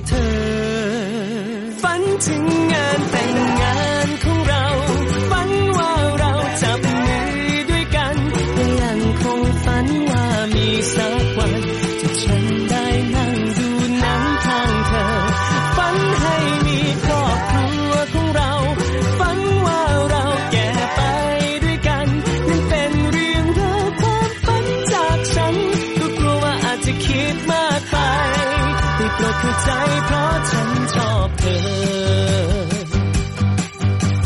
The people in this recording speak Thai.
เธอฝันถึงงานแต่งงานของเราฝันว่าเราจับมือด้วยกันและยังคงฝันว่ามีสักวันที่ฉันได้นั่งดูหนังข้างเธอฝันให้มีครอบครัวของเราฝันว่าเราแก่ไปด้วยกันนั่นเป็นเรื่องราวความฝันจากฉันก็กลัวว่าอาจจะคิดมากไปได้โปรดเข้าใจเพราะฉันชอบเธอ